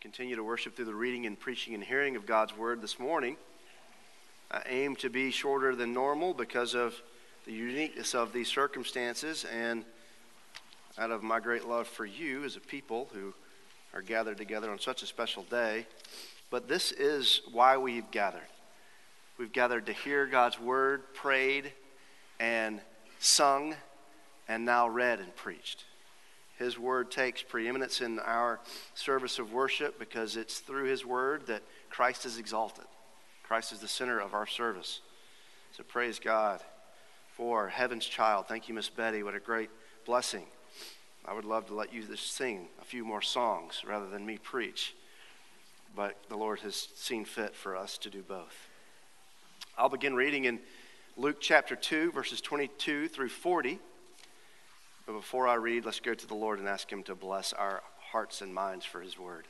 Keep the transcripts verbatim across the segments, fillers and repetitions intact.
continue to worship through the reading and preaching and hearing of God's Word this morning. I aim to be shorter than normal because of the uniqueness of these circumstances and out of my great love for you as a people who are gathered together on such a special day. But this is why we've gathered. We've gathered to hear God's Word prayed and sung and now read and preached. His Word takes preeminence in our service of worship because it's through His Word that Christ is exalted. Christ is the center of our service. So praise God for Heaven's Child. Thank you, Miss Betty. What a great blessing. I would love to let you just sing a few more songs rather than me preach. But the Lord has seen fit for us to do both. I'll begin reading in Luke chapter two, verses twenty-two through forty. But before I read, let's go to the Lord and ask Him to bless our hearts and minds for His Word.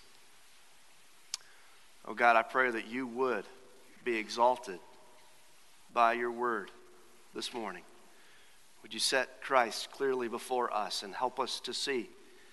Oh God, I pray that you would be exalted by your Word this morning. Would you set Christ clearly before us and help us to see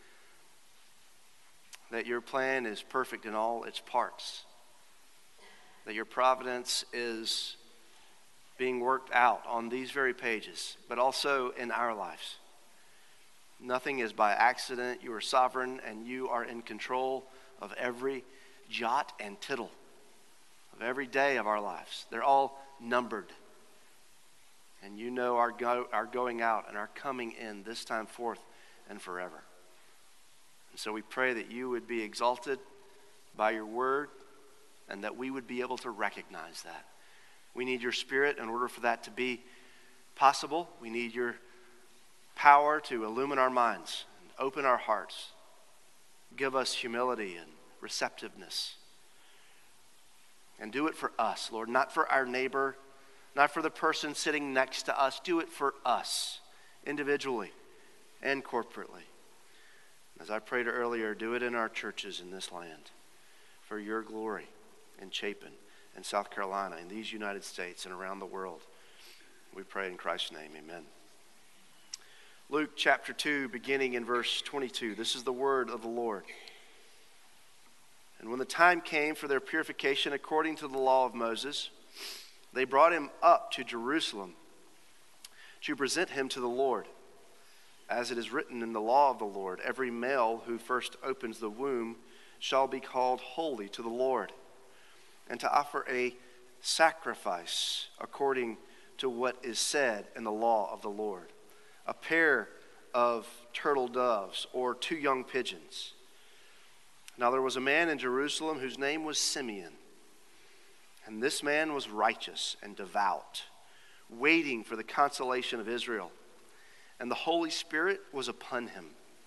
that your plan is perfect in all its parts, that your providence is being worked out on these very pages, but also in our lives. Nothing is by accident. You are sovereign and you are in control of every jot and tittle of every day of our lives. They're all numbered. And you know our, go, our going out and our coming in this time forth and forever. And so we pray that you would be exalted by your word and that we would be able to recognize that. We need your Spirit in order for that to be possible. We need your power to illumine our minds and open our hearts. Give us humility and receptiveness. And do it for us, Lord, not for our neighbor, not for the person sitting next to us. Do it for us, individually and corporately. As I prayed earlier, do it in our churches in this land for your glory in Chapin and South Carolina, in these United States and around the world. We pray in Christ's name, amen. Luke chapter two, beginning in verse twenty-two. This is the word of the Lord. And when the time came for their purification according to the law of Moses, they brought him up to Jerusalem to present him to the Lord. As it is written in the law of the Lord, every male who first opens the womb shall be called holy to the Lord, and to offer a sacrifice according to what is said in the law of the Lord. A pair of turtle doves or two young pigeons. Now there was a man in Jerusalem whose name was Simeon. And this man was righteous and devout, waiting for the consolation of Israel. And the Holy Spirit was upon him.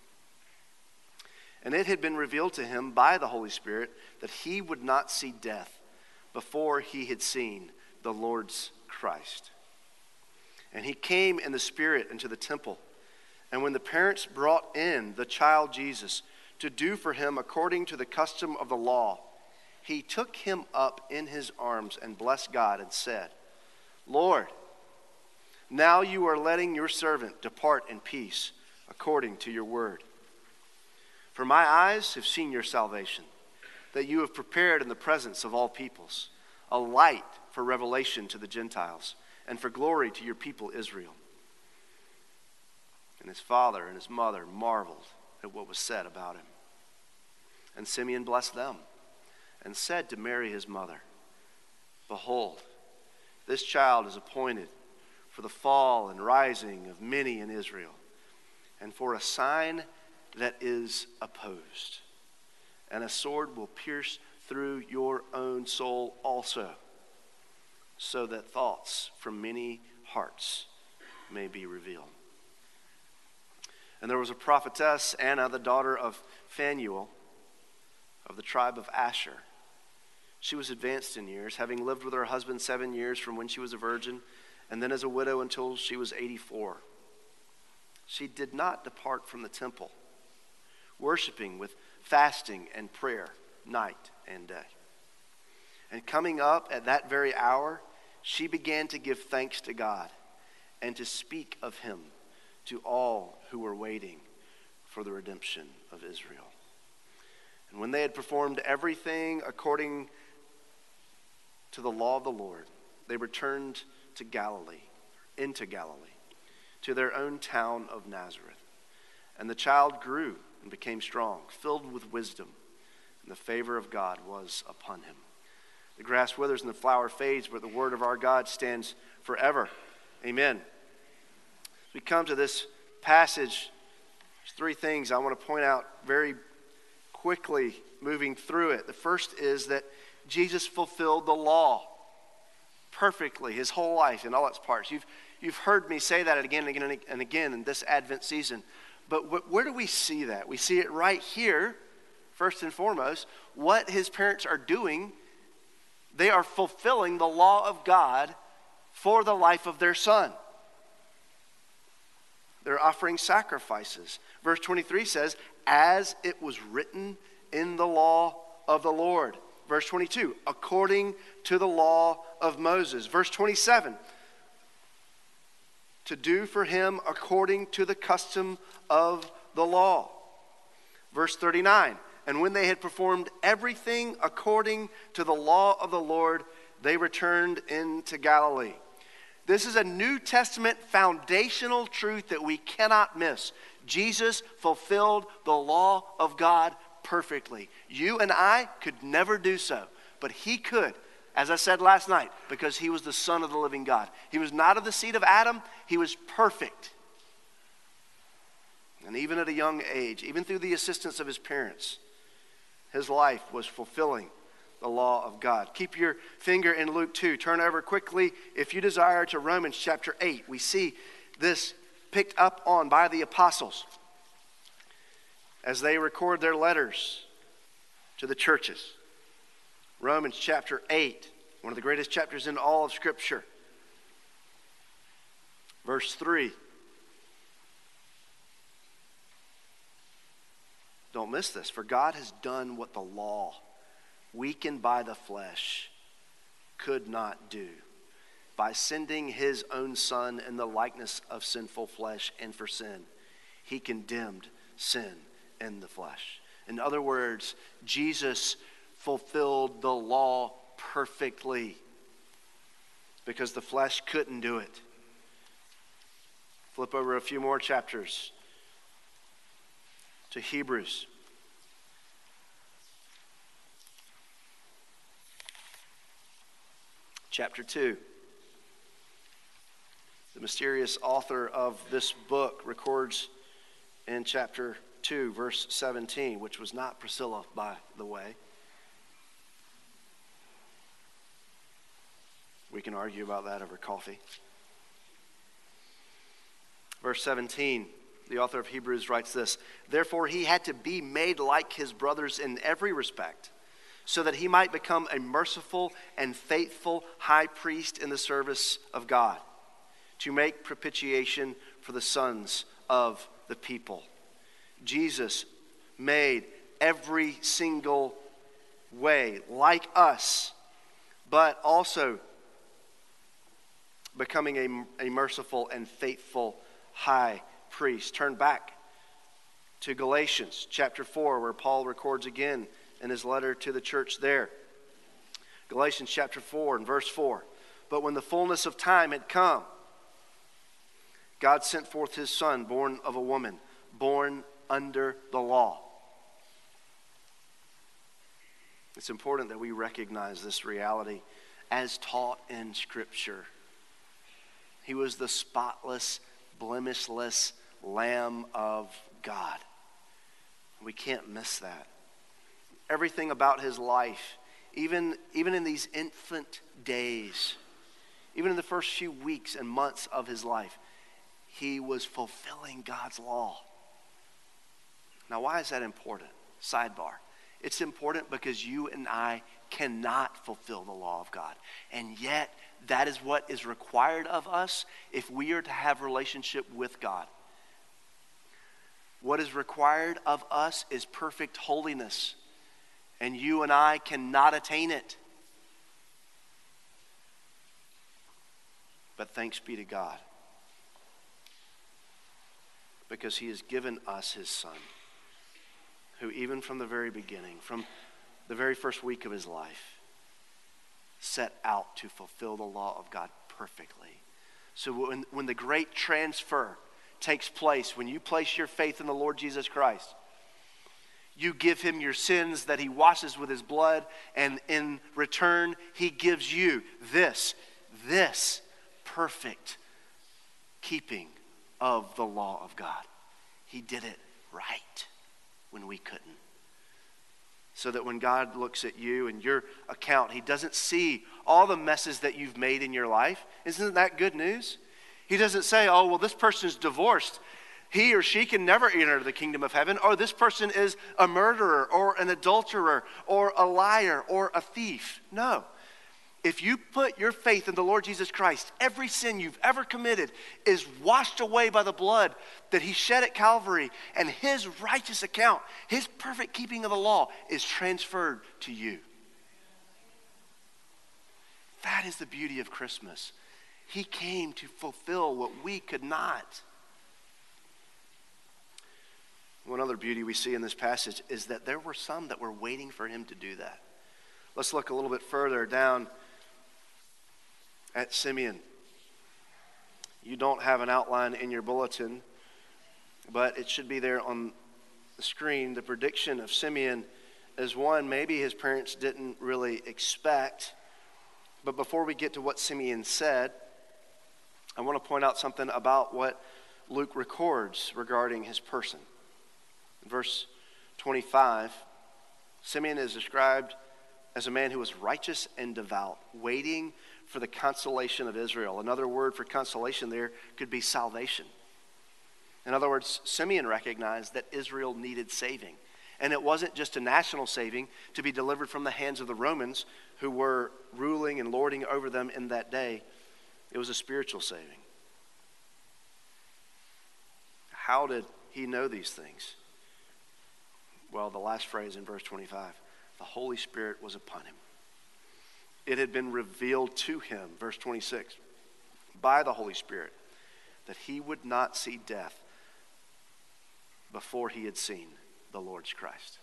And it had been revealed to him by the Holy Spirit that he would not see death before he had seen the Lord's Christ. And he came in the Spirit into the temple. And when the parents brought in the child Jesus to do for him according to the custom of the law, he took him up in his arms and blessed God and said, Lord, now you are letting your servant depart in peace according to your word. For my eyes have seen your salvation, that you have prepared in the presence of all peoples, a light for revelation to the Gentiles, and for glory to your people Israel. And his father and his mother marveled at what was said about him. And Simeon blessed them and said to Mary his mother, Behold, this child is appointed for the fall and rising of many in Israel, and for a sign that is opposed. And a sword will pierce through your own soul also, so that thoughts from many hearts may be revealed. And there was a prophetess, Anna, the daughter of Phanuel, of the tribe of Asher. She was advanced in years, having lived with her husband seven years from when she was a virgin, and then as a widow until she was eighty-four. She did not depart from the temple, worshiping with fasting and prayer night and day. And coming up at that very hour, she began to give thanks to God and to speak of him to all who were waiting for the redemption of Israel. And when they had performed everything according to the law of the Lord, they returned to Galilee, into Galilee, to their own town of Nazareth. And the child grew and became strong, filled with wisdom, and the favor of God was upon him. The grass withers and the flower fades, but the word of our God stands forever. Amen. As we come to this passage, there's three things I want to point out very quickly moving through it. The first is that Jesus fulfilled the law perfectly, his whole life in all its parts. You've, you've heard me say that again and again and again in this Advent season. But wh- where do we see that? We see it right here, first and foremost, what his parents are doing. They are fulfilling the law of God for the life of their son. They're offering sacrifices. Verse twenty-three says, as it was written in the law of the Lord. Verse twenty-two, according to the law of Moses. Verse twenty-seven, to do for him according to the custom of the law. Verse thirty-nine, and when they had performed everything according to the law of the Lord, they returned into Galilee. This is a New Testament foundational truth that we cannot miss. Jesus fulfilled the law of God perfectly. You and I could never do so, but he could, as I said last night, because he was the Son of the living God. He was not of the seed of Adam. He was perfect. And even at a young age, even through the assistance of his parents, his life was fulfilling the law of God. Keep your finger in Luke two. Turn over quickly, if you desire, to Romans chapter eight. We see this picked up on by the apostles as they record their letters to the churches. Romans chapter eight, one of the greatest chapters in all of Scripture. Verse three. Don't miss this. For God has done what the law, weakened by the flesh, could not do, by sending his own Son in the likeness of sinful flesh, and for sin, he condemned sin in the flesh. In other words, Jesus fulfilled the law perfectly because the flesh couldn't do it. Flip over a few more chapters to Hebrews. Chapter two. The mysterious author of this book records in chapter two, verse seventeen, which was not Priscilla, by the way. We can argue about that over coffee. Verse seventeen, the author of Hebrews writes this: therefore he had to be made like his brothers in every respect, so that he might become a merciful and faithful high priest in the service of God, to make propitiation for the sons of the people. Jesus made every single way like us, but also becoming a, a merciful and faithful high priest. Turn back to Galatians chapter four, where Paul records again in his letter to the church there. Galatians chapter four and verse four. But when the fullness of time had come, God sent forth his Son, born of a woman, born under the law. It's important that we recognize this reality as taught in Scripture. He was the spotless, blemishless Lamb of God. We can't miss that. Everything about his life, even, even in these infant days, even in the first few weeks and months of his life, he was fulfilling God's law. Now, why is that important? Sidebar. It's important because you and I cannot fulfill the law of God. And yet, that is what is required of us if we are to have a relationship with God. What is required of us is perfect holiness. And you and I cannot attain it. But thanks be to God, because he has given us his Son, who even from the very beginning, from the very first week of his life, set out to fulfill the law of God perfectly. So when, when the great transfer takes place, when you place your faith in the Lord Jesus Christ, you give him your sins that he washes with his blood, and in return, he gives you this, this perfect keeping of the law of God. He did it right when we couldn't. So that when God looks at you and your account, he doesn't see all the messes that you've made in your life. Isn't that good news? He doesn't say, oh, well, this person's divorced. He or she can never enter the kingdom of heaven. Or this person is a murderer or an adulterer or a liar or a thief. No. If you put your faith in the Lord Jesus Christ, every sin you've ever committed is washed away by the blood that he shed at Calvary, and his righteous account, his perfect keeping of the law is transferred to you. That is the beauty of Christmas. He came to fulfill what we could not. One other beauty we see in this passage is that there were some that were waiting for him to do that. Let's look a little bit further down at Simeon. You don't have an outline in your bulletin, but it should be there on the screen. The prediction of Simeon is one maybe his parents didn't really expect. But before we get to what Simeon said, I want to point out something about what Luke records regarding his person. In verse twenty-five, Simeon is described as a man who was righteous and devout, waiting for the consolation of Israel. Another word for consolation there could be salvation. In other words, Simeon recognized that Israel needed saving. And it wasn't just a national saving to be delivered from the hands of the Romans who were ruling and lording over them in that day. It was a spiritual saving. How did he know these things? Well, the last phrase in verse twenty-five, the Holy Spirit was upon him. It had been revealed to him, verse twenty-six, by the Holy Spirit, that he would not see death before he had seen the Lord's Christ.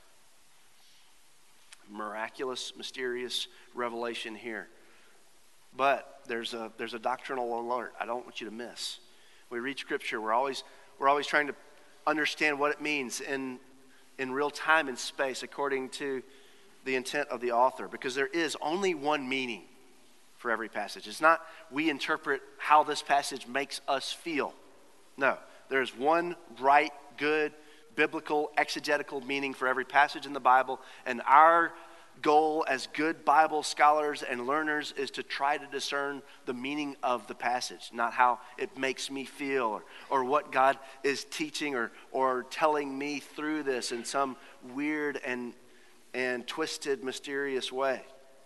Miraculous, mysterious revelation here. But there's a there's a doctrinal alert I don't want you to miss. We read Scripture, we're always we're always trying to understand what it means in in real time and space according to the intent of the author, because there is only one meaning for every passage. It's not we interpret how this passage makes us feel. No, there's one right, good, biblical, exegetical meaning for every passage in the Bible, and our goal as good Bible scholars and learners is to try to discern the meaning of the passage, not how it makes me feel or, or what God is teaching or, or telling me through this in some weird and, and twisted, mysterious way.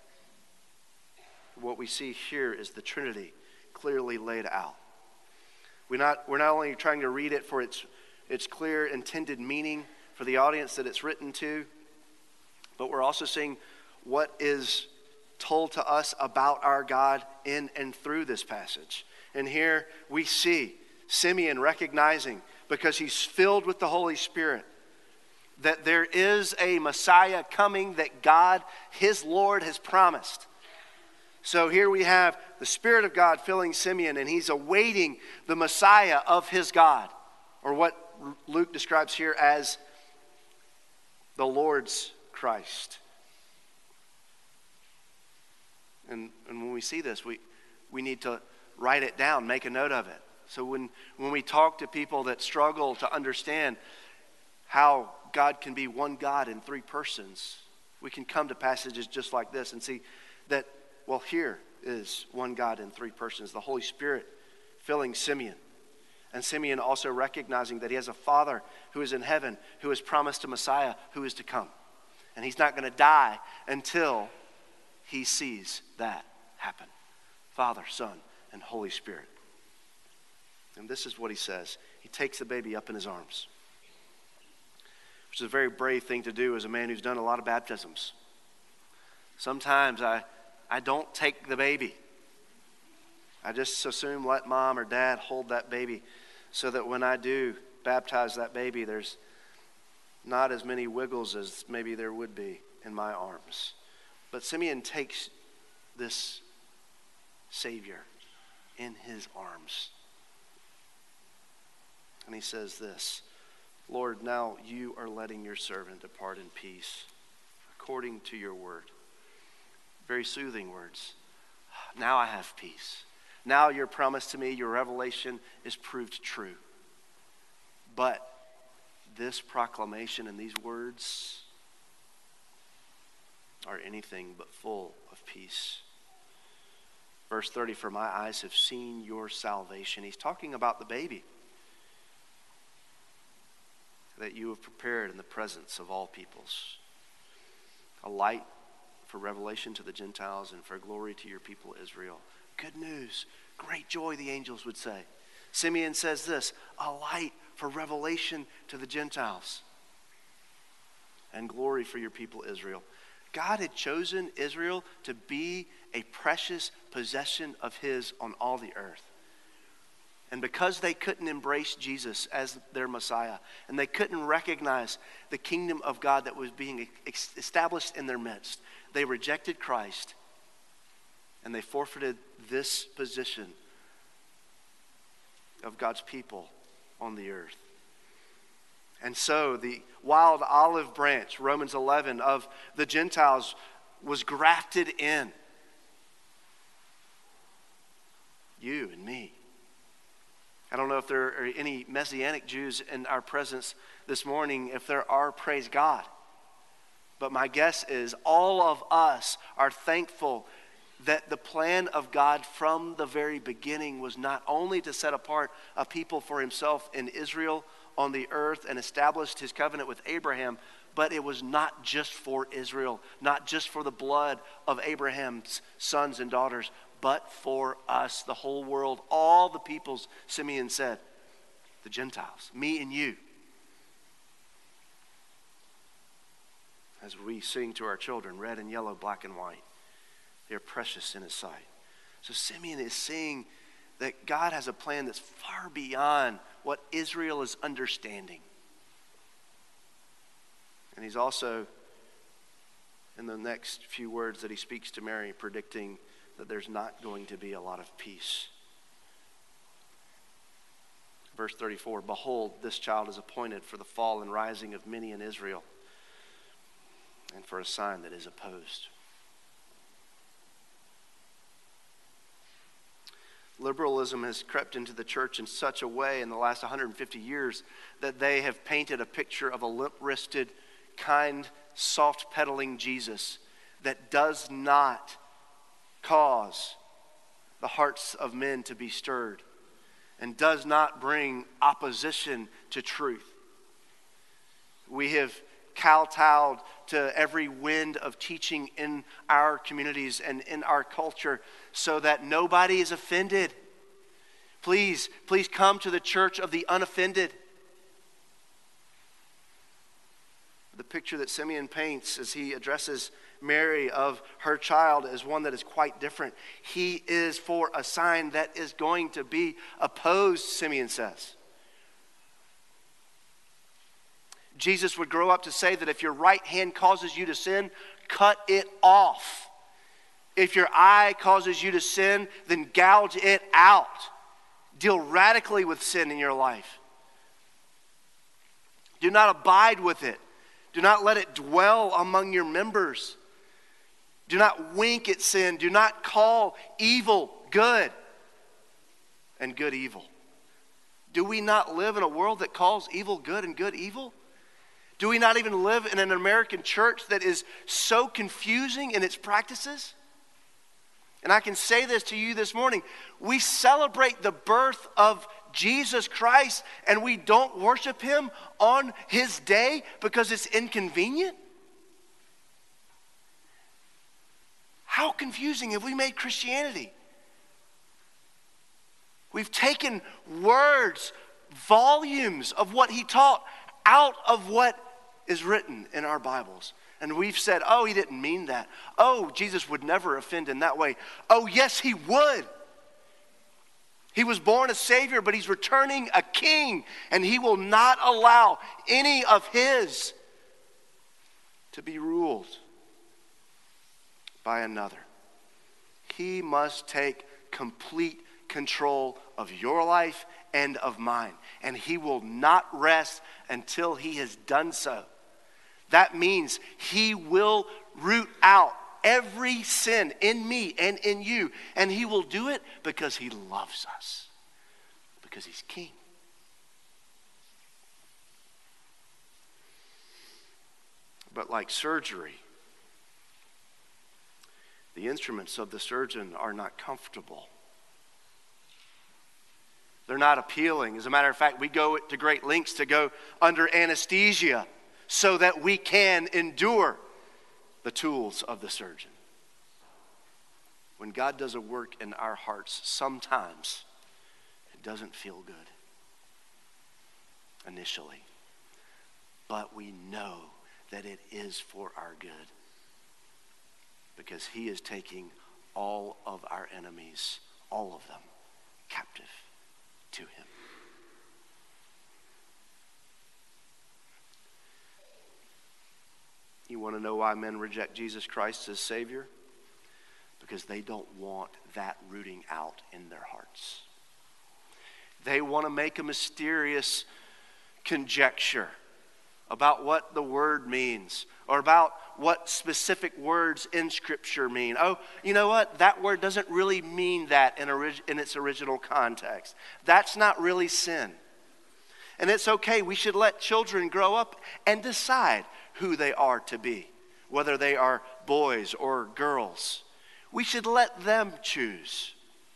What we see here is the Trinity clearly laid out. We're not, we're not only trying to read it for its, its clear intended meaning for the audience that it's written to, but we're also seeing what is told to us about our God in and through this passage. And here we see Simeon recognizing, because he's filled with the Holy Spirit, that there is a Messiah coming that God, his Lord, has promised. So here we have the Spirit of God filling Simeon, and he's awaiting the Messiah of his God, or what Luke describes here as the Lord's Christ. And, and when we see this, we, we need to write it down, make a note of it. So when, when we talk to people that struggle to understand how God can be one God in three persons, we can come to passages just like this and see that, well, here is one God in three persons, the Holy Spirit filling Simeon. And Simeon also recognizing that he has a Father who is in heaven, who has promised a Messiah who is to come. And he's not going to die until he sees that happen. Father, Son, and Holy Spirit. And this is what he says. He takes the baby up in his arms, which is a very brave thing to do as a man who's done a lot of baptisms. Sometimes I, I don't take the baby. I just assume let mom or dad hold that baby so that when I do baptize that baby, there's not as many wiggles as maybe there would be in my arms. But Simeon takes this Savior in his arms. And he says this, Lord, now you are letting your servant depart in peace, according to your word. Very soothing words. Now I have peace. Now your promise to me, your revelation is proved true. But this proclamation and these words are anything but full of peace. Verse thirty, for my eyes have seen your salvation. He's talking about the baby that you have prepared in the presence of all peoples. A light for revelation to the Gentiles and for glory to your people Israel. Good news, great joy, the angels would say. Simeon says this, a light for revelation to the Gentiles and glory for your people Israel. God had chosen Israel to be a precious possession of his on all the earth. And because they couldn't embrace Jesus as their Messiah, and they couldn't recognize the kingdom of God that was being established in their midst, they rejected Christ, and they forfeited this position of God's people on the earth. And so the wild olive branch, Romans eleven, of the Gentiles was grafted in. You and me. I don't know if there are any Messianic Jews in our presence this morning. If there are, praise God. But my guess is all of us are thankful that the plan of God from the very beginning was not only to set apart a people for himself in Israel on the earth and established his covenant with Abraham, but it was not just for Israel, not just for the blood of Abraham's sons and daughters, but for us, the whole world, all the peoples, Simeon said, the Gentiles, me and you. As we sing to our children, red and yellow, black and white, they are precious in his sight. So Simeon is saying that God has a plan that's far beyond what Israel is understanding. And he's also, in the next few words that he speaks to Mary, predicting that there's not going to be a lot of peace. Verse thirty-four, behold, this child is appointed for the fall and rising of many in Israel, and for a sign that is opposed. Liberalism has crept into the church in such a way in the last one hundred fifty years that they have painted a picture of a limp-wristed, kind, soft-pedaling Jesus that does not cause the hearts of men to be stirred and does not bring opposition to truth. We have kowtowed to every wind of teaching in our communities and in our culture so that nobody is offended. Please, please come to the church of the unoffended. The picture that Simeon paints as he addresses Mary of her child is one that is quite different. He is for a sign that is going to be opposed, Simeon says. Jesus would grow up to say that if your right hand causes you to sin, cut it off. If your eye causes you to sin, then gouge it out. Deal radically with sin in your life. Do not abide with it. Do not let it dwell among your members. Do not wink at sin. Do not call evil good and good evil. Do we not live in a world that calls evil good and good evil? Do we not even live in an American church that is so confusing in its practices? And I can say this to you this morning. We celebrate the birth of Jesus Christ and we don't worship him on his day because it's inconvenient? How confusing have we made Christianity? We've taken words, volumes of what he taught out of what is written in our Bibles. And we've said, oh, he didn't mean that. Oh, Jesus would never offend in that way. Oh, yes, he would. He was born a Savior, but he's returning a king, and he will not allow any of his to be ruled by another. He must take complete control of your life and of mine, and he will not rest until he has done so. That means he will root out every sin in me and in you. And he will do it because he loves us. Because he's king. But like surgery, the instruments of the surgeon are not comfortable. They're not appealing. As a matter of fact, we go to great lengths to go under anesthesia so that we can endure the tools of the surgeon. When God does a work in our hearts, sometimes it doesn't feel good initially. But we know that it is for our good. Because he is taking all of our enemies, all of them, captive to him. You want to know why men reject Jesus Christ as Savior? Because they don't want that rooting out in their hearts. They want to make a mysterious conjecture about what the word means, or about what specific words in Scripture mean. Oh, you know what? That word doesn't really mean that in, orig- in its original context. That's not really sin. And it's okay. We should let children grow up and decide who they are to be, whether they are boys or girls. We should let them choose.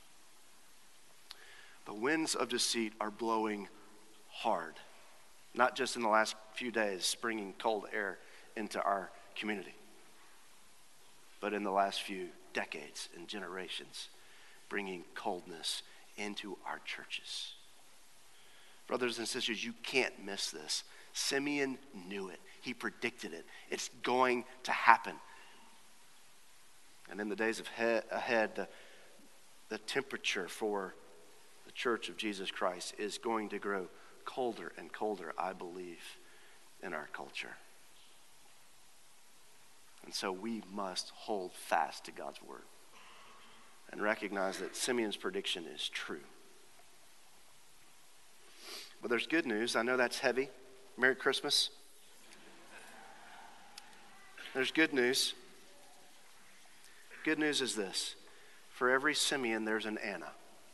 The winds of deceit are blowing hard, not just in the last few days, bringing cold air into our community, but in the last few decades and generations, bringing coldness into our churches. Brothers and sisters, you can't miss this. Simeon knew it. He predicted it. It's going to happen. And in the days of he- ahead, the, the temperature for the church of Jesus Christ is going to grow colder and colder, I believe, in our culture. And so we must hold fast to God's word and recognize that Simeon's prediction is true. But there's good news. I know that's heavy. Merry Christmas. There's good news. Good news is this. For every Simeon, there's an Anna.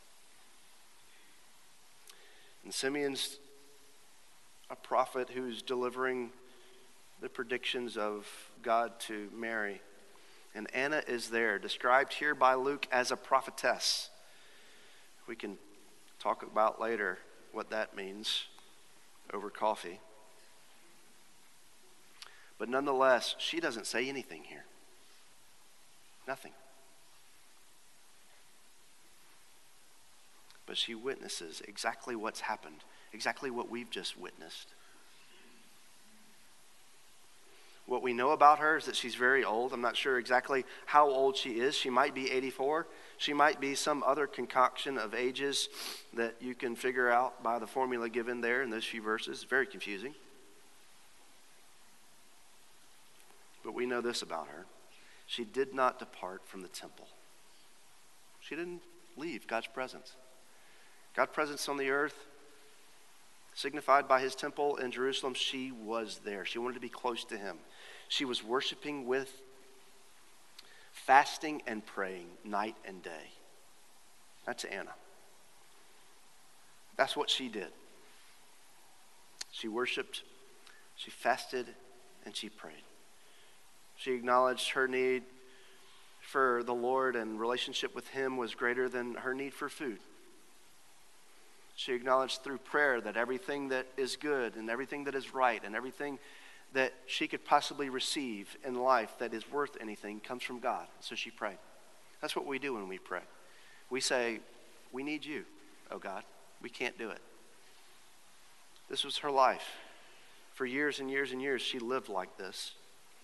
And Simeon's a prophet who's delivering the predictions of God to Mary. And Anna is there, described here by Luke as a prophetess. We can talk about later what that means over coffee. But nonetheless, she doesn't say anything here. Nothing. But she witnesses exactly what's happened, exactly what we've just witnessed. What we know about her is that she's very old. I'm not sure exactly how old she is. She might be eighty-four. She might be some other concoction of ages that you can figure out by the formula given there in those few verses. It's very confusing. But we know this about her. She did not depart from the temple. She didn't leave God's presence. God's presence on the earth, signified by his temple in Jerusalem, she was there. She wanted to be close to him. She was worshiping with fasting and praying night and day. That's Anna. That's what she did. She worshiped, she fasted, and she prayed. She acknowledged her need for the Lord and relationship with him was greater than her need for food. She acknowledged through prayer that everything that is good and everything that is right and everything that she could possibly receive in life that is worth anything comes from God. So she prayed. That's what we do when we pray. We say, we need you, oh God. We can't do it. This was her life. For years and years and years, she lived like this.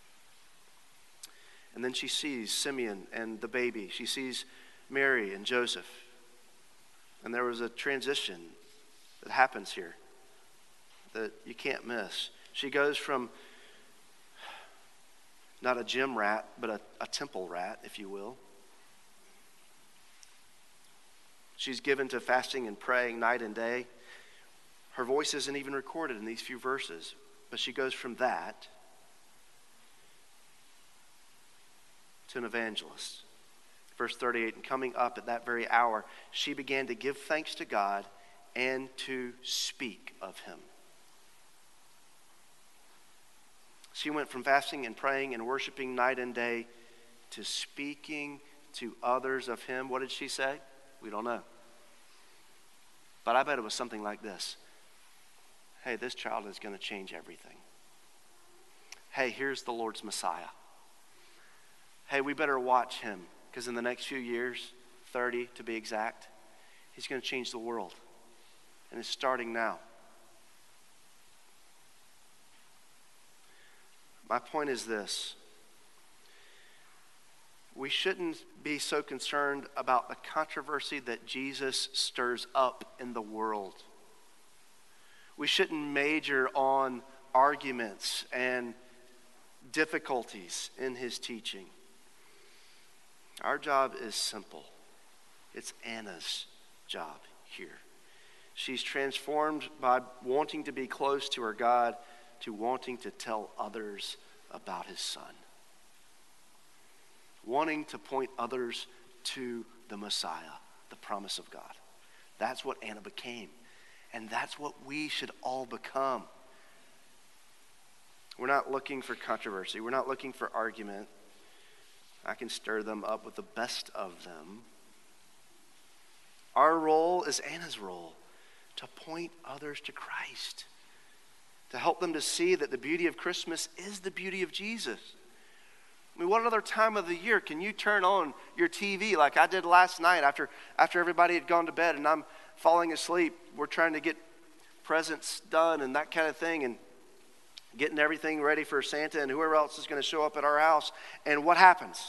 And then she sees Simeon and the baby. She sees Mary and Joseph. And there was a transition that happens here that you can't miss. She goes from not a gym rat, but a, a temple rat, if you will. She's given to fasting and praying night and day. Her voice isn't even recorded in these few verses, but she goes from that to an evangelist. Verse thirty-eight, and coming up at that very hour, she began to give thanks to God and to speak of him. She went from fasting and praying and worshiping night and day to speaking to others of him. What did she say? We don't know. But I bet it was something like this. Hey, this child is going to change everything. Hey, here's the Lord's Messiah. Hey, we better watch him, because in the next few years, thirty to be exact, he's going to change the world. And it's starting now. My point is this. We shouldn't be so concerned about the controversy that Jesus stirs up in the world. We shouldn't major on arguments and difficulties in his teaching. Our job is simple. It's Anna's job here. She's transformed by wanting to be close to her God to wanting to tell others about his son. Wanting to point others to the Messiah, the promise of God. That's what Anna became. And that's what we should all become. We're not looking for controversy. We're not looking for argument. I can stir them up with the best of them. Our role is Anna's role, to point others to Christ. To help them to see that the beauty of Christmas is the beauty of Jesus. I mean, what other time of the year can you turn on your T V like I did last night after, after everybody had gone to bed and I'm falling asleep? We're trying to get presents done and that kind of thing and getting everything ready for Santa and whoever else is going to show up at our house. And what happens?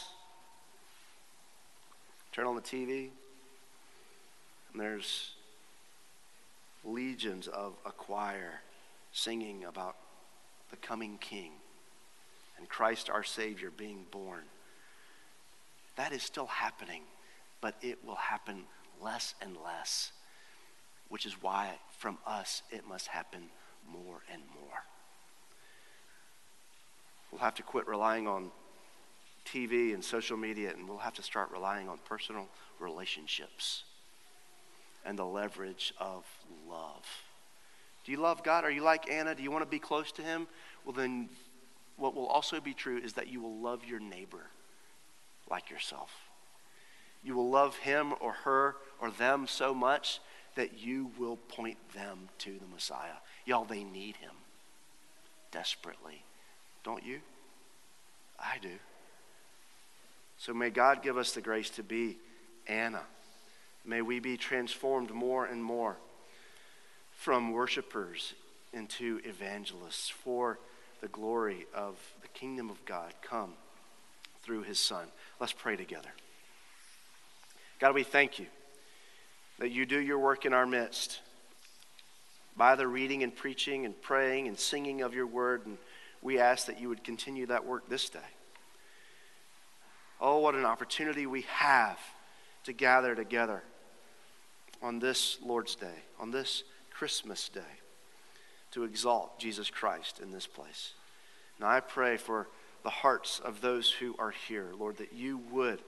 Turn on the T V and there's legions of a choir singing about the coming King and Christ our Savior being born. That is still happening, but it will happen less and less, which is why from us it must happen more and more. We'll have to quit relying on T V and social media, and we'll have to start relying on personal relationships and the leverage of love. Do you love God? Are you like Anna? Do you want to be close to him? Well, then what will also be true is that you will love your neighbor like yourself. You will love him or her or them so much that you will point them to the Messiah. Y'all, they need him desperately. Don't you? I do. So may God give us the grace to be Anna. May we be transformed more and more from worshipers into evangelists for the glory of the kingdom of God come through his Son. Let's pray together. God, we thank you that you do your work in our midst by the reading and preaching and praying and singing of your word, and we ask that you would continue that work this day. Oh, what an opportunity we have to gather together on this Lord's Day, on this Christmas Day, to exalt Jesus Christ in this place. Now I pray for the hearts of those who are here, Lord, that you would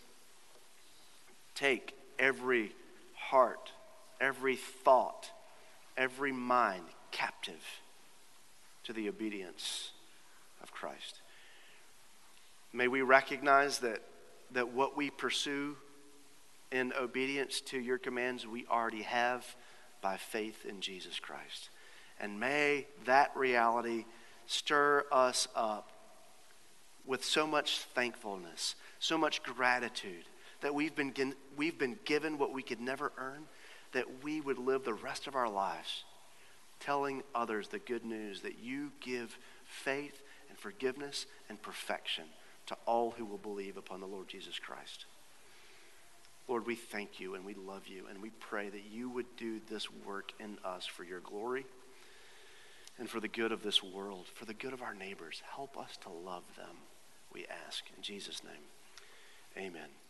take every heart, every thought, every mind captive to the obedience of Christ. May we recognize that, that what we pursue in obedience to your commands, we already have by faith in Jesus Christ. And may that reality stir us up with so much thankfulness, so much gratitude that we've been, we've been given what we could never earn, that we would live the rest of our lives telling others the good news that you give faith and forgiveness and perfection to all who will believe upon the Lord Jesus Christ. Lord, we thank you and we love you, and we pray that you would do this work in us for your glory and for the good of this world, for the good of our neighbors. Help us to love them, we ask. In Jesus' name, amen.